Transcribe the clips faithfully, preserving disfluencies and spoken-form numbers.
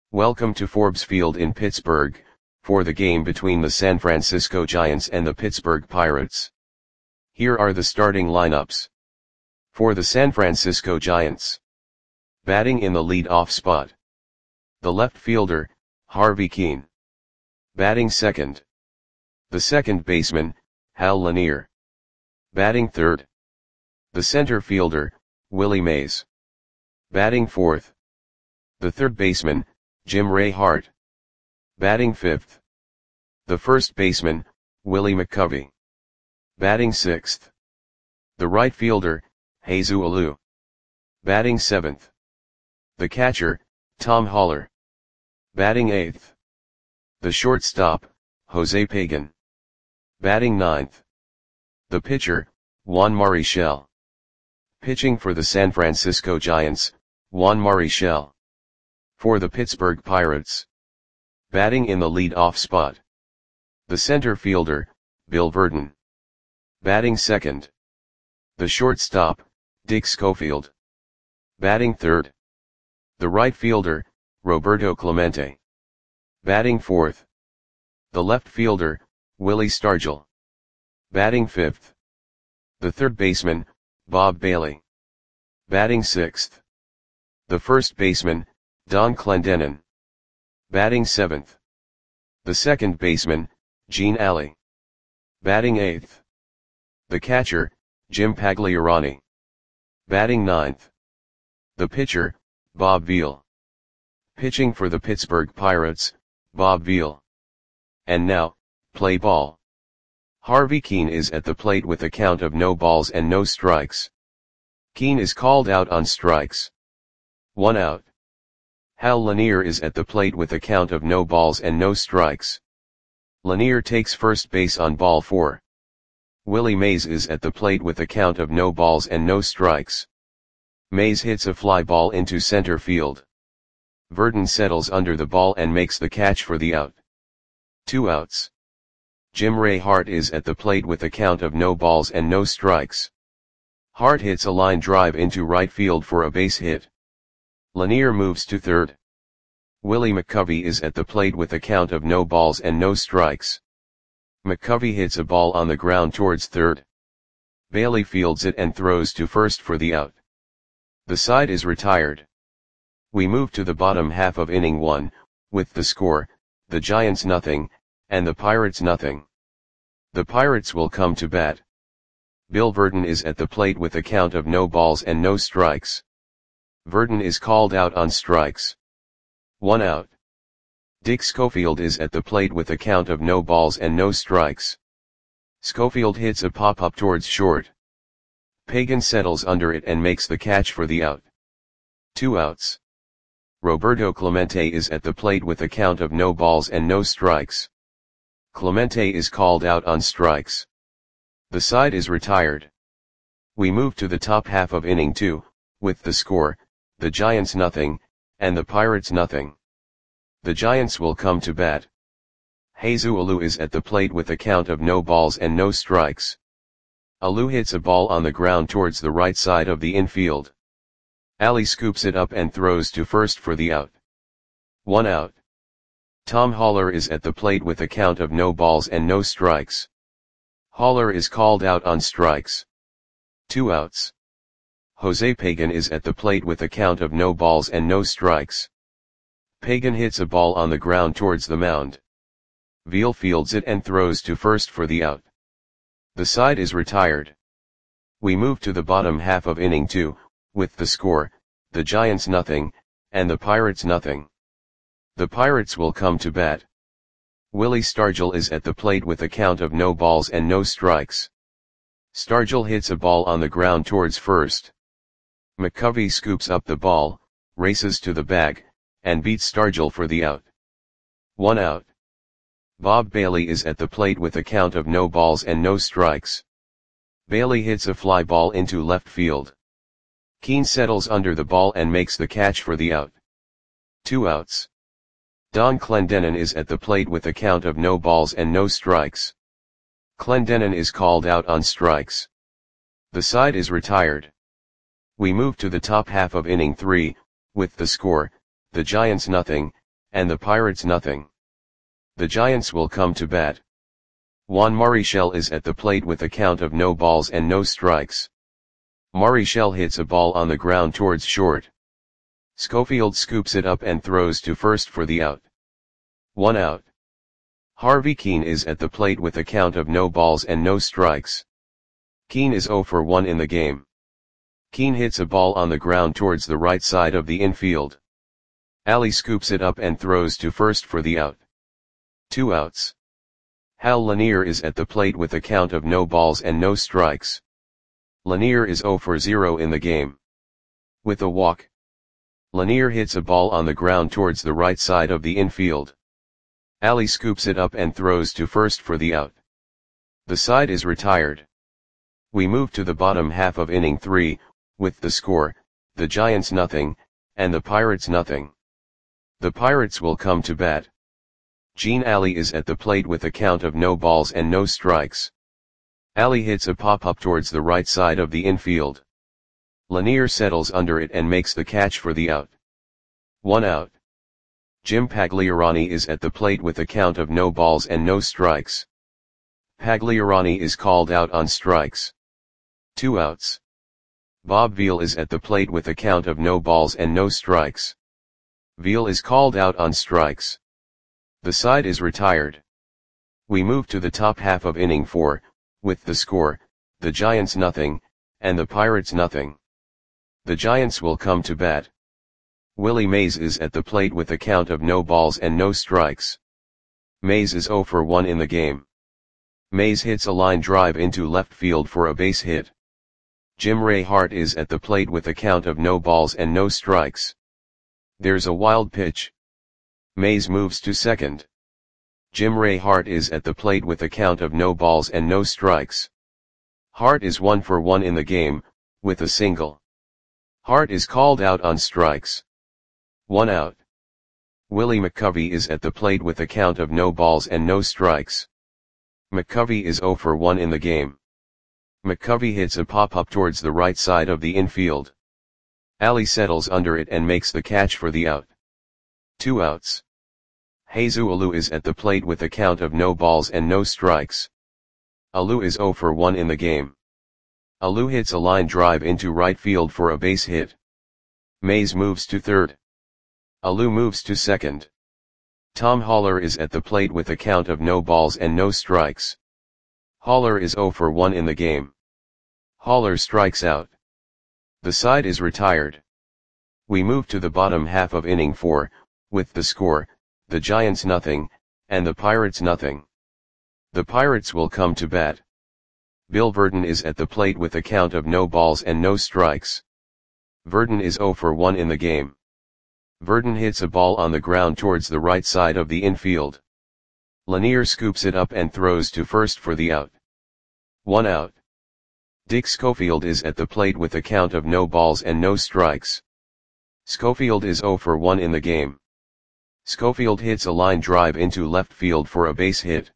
Welcome to Forbes Field in Pittsburgh, for the game between the San Francisco Giants and the Pittsburgh Pirates. Here are the starting lineups. For the San Francisco Giants. Batting in the lead-off spot. The left fielder, Harvey Kuenn. Batting second. The second baseman, Hal Lanier. Batting third. The center fielder, Willie Mays. Batting fourth. The third baseman, Jim Ray Hart. Batting fifth. The first baseman, Willie McCovey. Batting sixth. The right fielder, Jesus Alou. Batting seventh. The catcher, Tom Haller. Batting eighth. The shortstop, Jose Pagan. Batting ninth. The pitcher, Juan Marichal. Pitching for the San Francisco Giants, Juan Marichal. For the Pittsburgh Pirates. Batting in the lead-off spot. The center fielder, Bill Virdon. Batting second. The shortstop, Dick Schofield. Batting third. The right fielder, Roberto Clemente. Batting fourth. The left fielder, Willie Stargell. Batting fifth. The third baseman, Bob Bailey. Batting sixth. The first baseman, Don Clendenon. Batting seventh. The second baseman, Gene Alley. Batting eighth. The catcher, Jim Pagliarani. Batting ninth. The pitcher, Bob Veal. Pitching for the Pittsburgh Pirates, Bob Veal. And now, play ball. Harvey Kuenn is at the plate with a count of no balls and no strikes. Kuenn is called out on strikes. One out. Hal Lanier is at the plate with a count of no balls and no strikes. Lanier takes first base on ball four. Willie Mays is at the plate with a count of no balls and no strikes. Mays hits a fly ball into center field. Virdon settles under the ball and makes the catch for the out. Two outs. Jim Ray Hart is at the plate with a count of no balls and no strikes. Hart hits a line drive into right field for a base hit. Lanier moves to third. Willie McCovey is at the plate with a count of no balls and no strikes. McCovey hits a ball on the ground towards third. Bailey fields it and throws to first for the out. The side is retired. We move to the bottom half of inning one, with the score, the Giants nothing, and the Pirates nothing. The Pirates will come to bat. Bill Virdon is at the plate with a count of no balls and no strikes. Virdon is called out on strikes. One out. Dick Schofield is at the plate with a count of no balls and no strikes. Schofield hits a pop-up towards short. Pagan settles under it and makes the catch for the out. Two outs. Roberto Clemente is at the plate with a count of no balls and no strikes. Clemente is called out on strikes. The side is retired. We move to the top half of inning two, with the score, the Giants nothing, and the Pirates nothing. The Giants will come to bat. Jesus Alou is at the plate with a count of no balls and no strikes. Alou hits a ball on the ground towards the right side of the infield. Alley scoops it up and throws to first for the out. One out. Tom Haller is at the plate with a count of no balls and no strikes. Haller is called out on strikes. Two outs. Jose Pagan is at the plate with a count of no balls and no strikes. Pagan hits a ball on the ground towards the mound. Veal fields it and throws to first for the out. The side is retired. We move to the bottom half of inning two, with the score, the Giants nothing, and the Pirates nothing. The Pirates will come to bat. Willie Stargell is at the plate with a count of no balls and no strikes. Stargell hits a ball on the ground towards first. McCovey scoops up the ball, races to the bag, and beats Stargell for the out. One out. Bob Bailey is at the plate with a count of no balls and no strikes. Bailey hits a fly ball into left field. Kuenn settles under the ball and makes the catch for the out. Two outs. Don Clendenon is at the plate with a count of no balls and no strikes. Clendenon is called out on strikes. The side is retired. We move to the top half of inning three, with the score, the Giants nothing, and the Pirates nothing. The Giants will come to bat. Juan Marichal is at the plate with a count of no balls and no strikes. Marichal hits a ball on the ground towards short. Schofield scoops it up and throws to first for the out. One out. Harvey Kuenn is at the plate with a count of no balls and no strikes. Kuenn is zero for one in the game. Kuenn hits a ball on the ground towards the right side of the infield. Ali scoops it up and throws to first for the out. Two outs. Hal Lanier is at the plate with a count of no balls and no strikes. Lanier is zero for zero in the game. With a walk, Lanier hits a ball on the ground towards the right side of the infield. Ali scoops it up and throws to first for the out. The side is retired. We move to the bottom half of inning three, with the score, the Giants nothing, and the Pirates nothing. The Pirates will come to bat. Gene Ali is at the plate with a count of no balls and no strikes. Ali hits a pop-up towards the right side of the infield. Lanier settles under it and makes the catch for the out. One out. Jim Pagliarani is at the plate with a count of no balls and no strikes. Pagliarani is called out on strikes. Two outs. Bob Veal is at the plate with a count of no balls and no strikes. Veal is called out on strikes. The side is retired. We move to the top half of inning four, with the score, the Giants nothing, and the Pirates nothing. The Giants will come to bat. Willie Mays is at the plate with a count of no balls and no strikes. Mays is zero for one in the game. Mays hits a line drive into left field for a base hit. Jim Ray Hart is at the plate with a count of no balls and no strikes. There's a wild pitch. Mays moves to second. Jim Ray Hart is at the plate with a count of no balls and no strikes. Hart is one for one in the game, with a single. Hart is called out on strikes. One out. Willie McCovey is at the plate with a count of no balls and no strikes. McCovey is zero for one in the game. McCovey hits a pop-up towards the right side of the infield. Ali settles under it and makes the catch for the out. Two outs. Jesus Alou is at the plate with a count of no balls and no strikes. Alou is zero for one in the game. Alou hits a line drive into right field for a base hit. Mays moves to third. Alou moves to second. Tom Haller is at the plate with a count of no balls and no strikes. Haller is zero for one in the game. Haller strikes out. The side is retired. We move to the bottom half of inning four, with the score, the Giants nothing, and the Pirates nothing. The Pirates will come to bat. Bill Verdon is at the plate with a count of no balls and no strikes. Verdon is zero for one in the game. Verdon hits a ball on the ground towards the right side of the infield. Lanier scoops it up and throws to first for the out. One out. Dick Schofield is at the plate with a count of no balls and no strikes. Schofield is zero for one in the game. Schofield hits a line drive into left field for a base hit.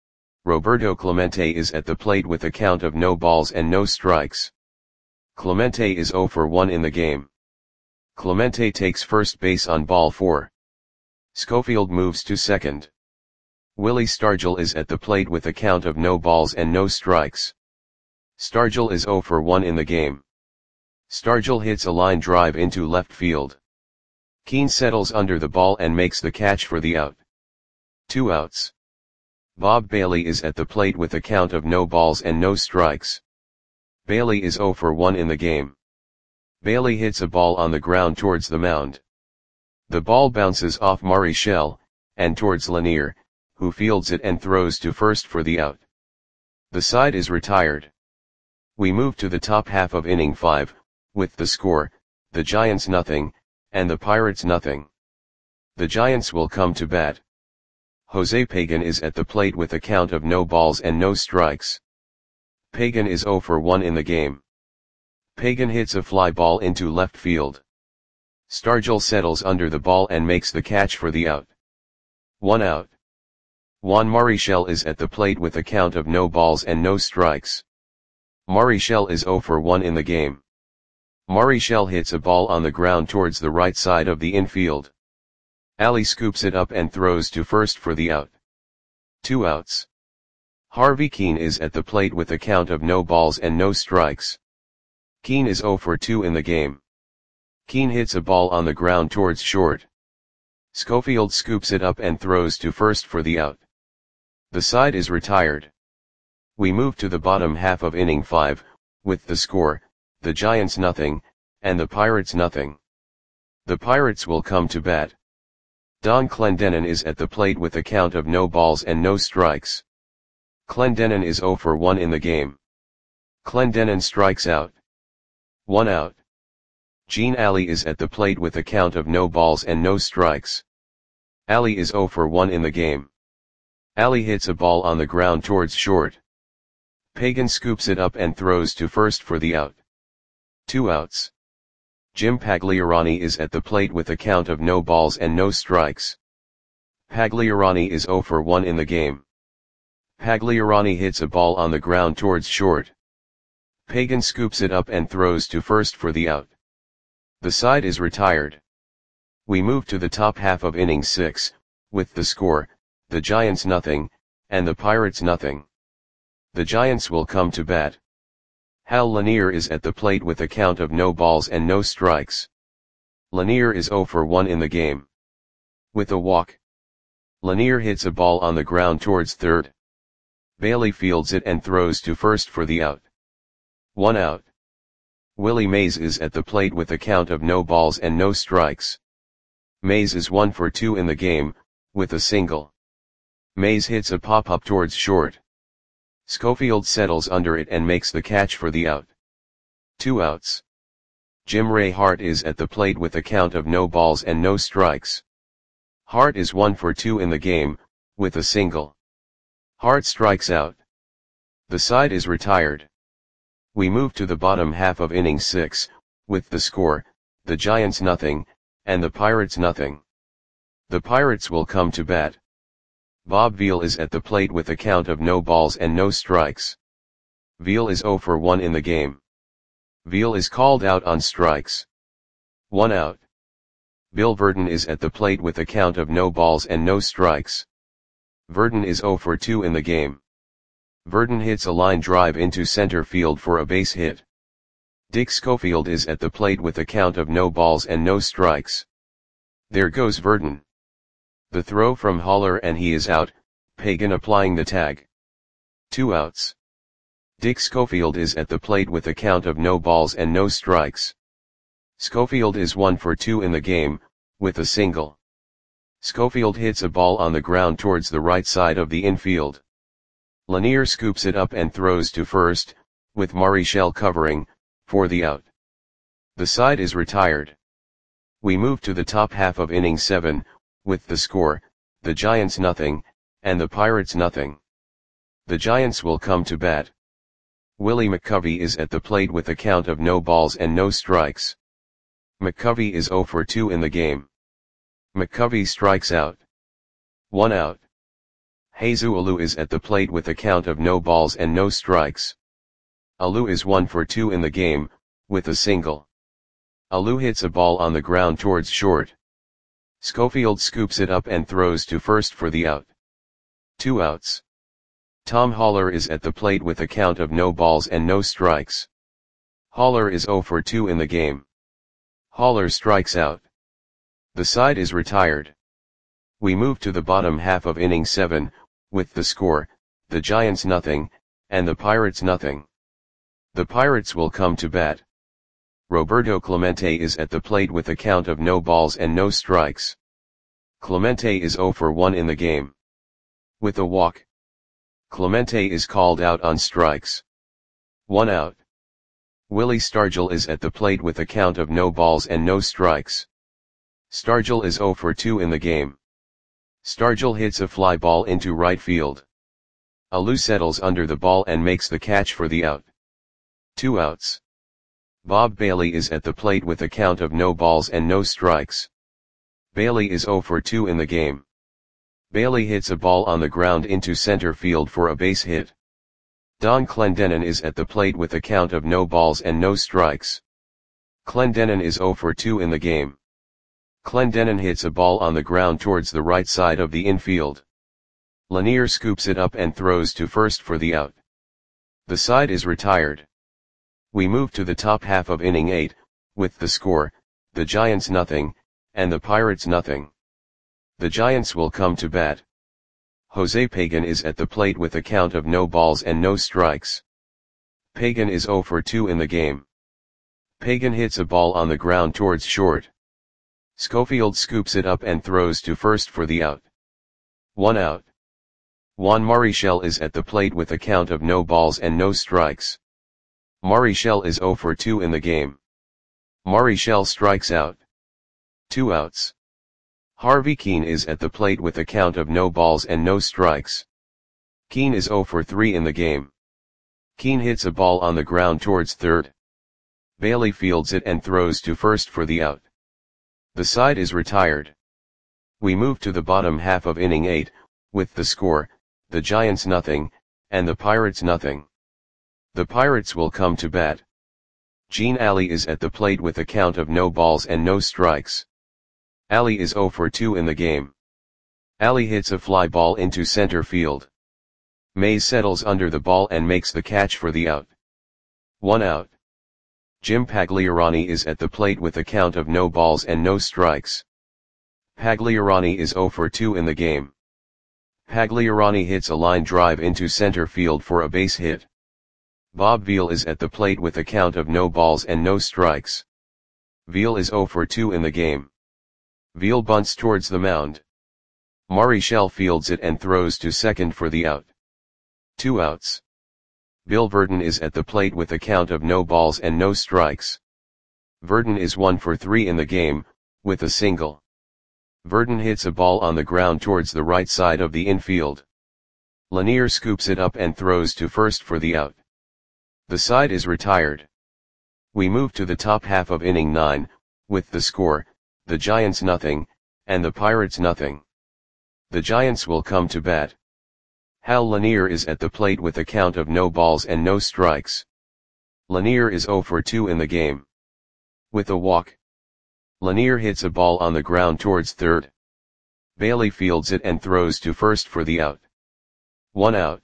Roberto Clemente is at the plate with a count of no balls and no strikes. Clemente is zero for one in the game. Clemente takes first base on ball four. Schofield moves to second. Willie Stargell is at the plate with a count of no balls and no strikes. Stargell is zero for one in the game. Stargell hits a line drive into left field. Kuenn settles under the ball and makes the catch for the out. Two outs. Bob Bailey is at the plate with a count of no balls and no strikes. Bailey is zero for one in the game. Bailey hits a ball on the ground towards the mound. The ball bounces off Marichal, and towards Lanier, who fields it and throws to first for the out. The side is retired. We move to the top half of inning five, with the score, the Giants nothing, and the Pirates nothing. The Giants will come to bat. Jose Pagan is at the plate with a count of no balls and no strikes. Pagan is zero for one in the game. Pagan hits a fly ball into left field. Stargell settles under the ball and makes the catch for the out. One out. Juan Marichal is at the plate with a count of no balls and no strikes. Marichal is zero for one in the game. Marichal hits a ball on the ground towards the right side of the infield. Ali scoops it up and throws to first for the out. Two outs. Harvey Keane is at the plate with a count of no balls and no strikes. Keane is oh for two in the game. Keane hits a ball on the ground towards short. Schofield scoops it up and throws to first for the out. The side is retired. We move to the bottom half of inning five, with the score, the Giants nothing, and the Pirates nothing. The Pirates will come to bat. Don Clendenon is at the plate with a count of no balls and no strikes. Clendenon is oh for one in the game. Clendenon strikes out. One out. Gene Ali is at the plate with a count of no balls and no strikes. Ali is oh for one in the game. Ali hits a ball on the ground towards short. Pagan scoops it up and throws to first for the out. Two outs. Jim Pagliarani is at the plate with a count of no balls and no strikes. Pagliarani is oh for one in the game. Pagliarani hits a ball on the ground towards short. Pagan scoops it up and throws to first for the out. The side is retired. We move to the top half of inning six, with the score, the Giants nothing, and the Pirates nothing. The Giants will come to bat. Hal Lanier is at the plate with a count of no balls and no strikes. Lanier is oh for one in the game. With a walk. Lanier hits a ball on the ground towards third. Bailey fields it and throws to first for the out. One out. Willie Mays is at the plate with a count of no balls and no strikes. Mays is one for two in the game, with a single. Mays hits a pop-up towards short. Schofield settles under it and makes the catch for the out. Two outs. Jim Ray Hart is at the plate with a count of no balls and no strikes. Hart is one for two in the game, with a single. Hart strikes out. The side is retired. We move to the bottom half of inning six, with the score, the Giants nothing, and the Pirates nothing. The Pirates will come to bat. Bob Veal is at the plate with a count of no balls and no strikes. Veal is oh for one in the game. Veal is called out on strikes. One out. Bill Verdon is at the plate with a count of no balls and no strikes. Verdon is oh for two in the game. Verdon hits a line drive into center field for a base hit. Dick Schofield is at the plate with a count of no balls and no strikes. There goes Verdon. The throw from Haller and he is out, Pagan applying the tag. Two outs. Dick Schofield is at the plate with a count of no balls and no strikes. Schofield is one for two in the game, with a single. Schofield hits a ball on the ground towards the right side of the infield. Lanier scoops it up and throws to first, with Marichal covering, for the out. The side is retired. We move to the top half of inning seven, with the score, the Giants nothing, and the Pirates nothing. The Giants will come to bat. Willie McCovey is at the plate with a count of no balls and no strikes. McCovey is oh for two in the game. McCovey strikes out. One out. Jesus Alou is at the plate with a count of no balls and no strikes. Alou is one for two in the game, with a single. Alou hits a ball on the ground towards short. Schofield scoops it up and throws to first for the out. Two outs. Tom Haller is at the plate with a count of no balls and no strikes. Haller is oh for two in the game. Haller strikes out. The side is retired. We move to the bottom half of inning seven, with the score, the Giants nothing, and the Pirates nothing. The Pirates will come to bat. Roberto Clemente is at the plate with a count of no balls and no strikes. Clemente is oh for one in the game. With a walk. Clemente is called out on strikes. One out. Willie Stargell is at the plate with a count of no balls and no strikes. Stargell is oh for two in the game. Stargell hits a fly ball into right field. Alou settles under the ball and makes the catch for the out. Two outs. Bob Bailey is at the plate with a count of no balls and no strikes. Bailey is oh for two in the game. Bailey hits a ball on the ground into center field for a base hit. Don Clendenon is at the plate with a count of no balls and no strikes. Clendenon is oh for two in the game. Clendenin hits a ball on the ground towards the right side of the infield. Lanier scoops it up and throws to first for the out. The side is retired. We move to the top half of inning eight, with the score, the Giants nothing, and the Pirates nothing. The Giants will come to bat. Jose Pagan is at the plate with a count of no balls and no strikes. Pagan is oh for two in the game. Pagan hits a ball on the ground towards short. Schofield scoops it up and throws to first for the out. One out. Juan Marichal is at the plate with a count of no balls and no strikes. Marichal is oh for two in the game. Marichal strikes out. Two outs. Harvey Keene is at the plate with a count of no balls and no strikes. Keene is oh for three in the game. Keene hits a ball on the ground towards third. Bailey fields it and throws to first for the out. The side is retired. We move to the bottom half of inning eight, with the score, the Giants nothing, and the Pirates nothing. The Pirates will come to bat. Gene Alley is at the plate with a count of no balls and no strikes. Alley is oh for two in the game. Alley hits a fly ball into center field. Mays settles under the ball and makes the catch for the out. One out. Jim Pagliarani is at the plate with a count of no balls and no strikes. Pagliarani is oh for two in the game. Pagliarani hits a line drive into center field for a base hit. Bob Veal is at the plate with a count of no balls and no strikes. Veal is oh for two in the game. Veal bunts towards the mound. Marichal fields it and throws to second for the out. Two outs. Bill Verdon is at the plate with a count of no balls and no strikes. Verdon is one for three in the game, with a single. Verdon hits a ball on the ground towards the right side of the infield. Lanier scoops it up and throws to first for the out. The side is retired. We move to the top half of inning nine, with the score, the Giants nothing, and the Pirates nothing. The Giants will come to bat. Hal Lanier is at the plate with a count of no balls and no strikes. Lanier is oh for two in the game. With a walk. Lanier hits a ball on the ground towards third. Bailey fields it and throws to first for the out. One out.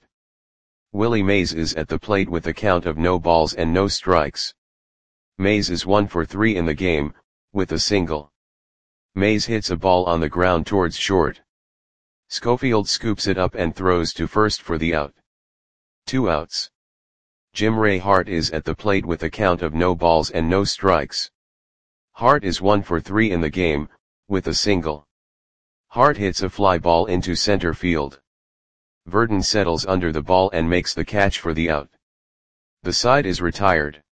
Willie Mays is at the plate with a count of no balls and no strikes. Mays is one for three in the game, with a single. Mays hits a ball on the ground towards short. Schofield scoops it up and throws to first for the out. Two outs. Jim Ray Hart is at the plate with a count of no balls and no strikes. Hart is one for three in the game, with a single. Hart hits a fly ball into center field. Verdon settles under the ball and makes the catch for the out. The side is retired.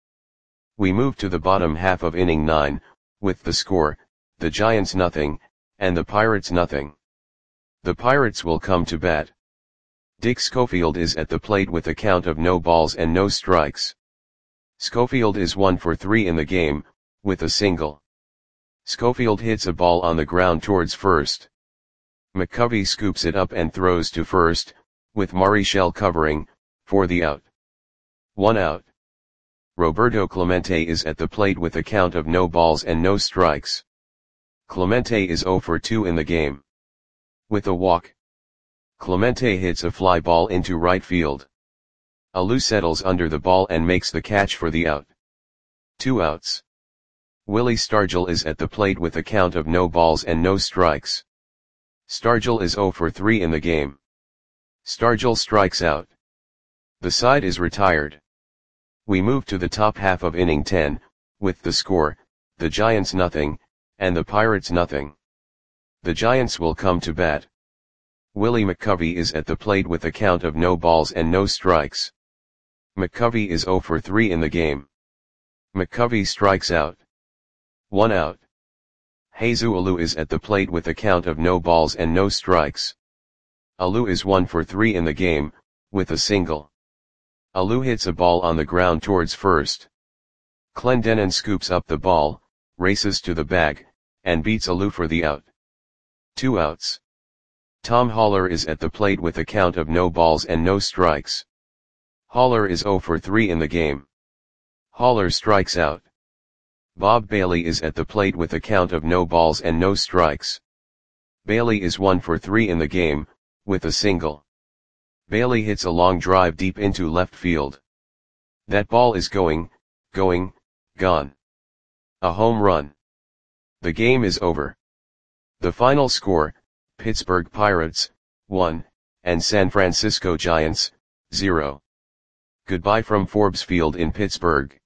We move to the bottom half of inning nine, with the score, the Giants nothing, and the Pirates nothing. The Pirates will come to bat. Dick Schofield is at the plate with a count of no balls and no strikes. Schofield is one for three in the game, with a single. Schofield hits a ball on the ground towards first. McCovey scoops it up and throws to first, with Marichal covering, for the out. One out. Roberto Clemente is at the plate with a count of no balls and no strikes. Clemente is oh for two in the game. With a walk. Clemente hits a fly ball into right field. Alou settles under the ball and makes the catch for the out. Two outs. Willie Stargell is at the plate with a count of no balls and no strikes. Stargell is oh for three in the game. Stargell strikes out. The side is retired. We move to the top half of inning ten, with the score, the Giants nothing, and the Pirates nothing. The Giants will come to bat. Willie McCovey is at the plate with a count of no balls and no strikes. McCovey is oh for three in the game. McCovey strikes out. One out. Jesus Alou is at the plate with a count of no balls and no strikes. Alou is one for three in the game, with a single. Alou hits a ball on the ground towards first. Clendenin scoops up the ball, races to the bag, and beats Alou for the out. Two outs. Tom Haller is at the plate with a count of no balls and no strikes. Haller is oh for three in the game. Haller strikes out. Bob Bailey is at the plate with a count of no balls and no strikes. Bailey is one for three in the game, with a single. Bailey hits a long drive deep into left field. That ball is going, going, gone. A home run. The game is over. The final score, Pittsburgh Pirates, one, and San Francisco Giants, zero. Goodbye from Forbes Field in Pittsburgh.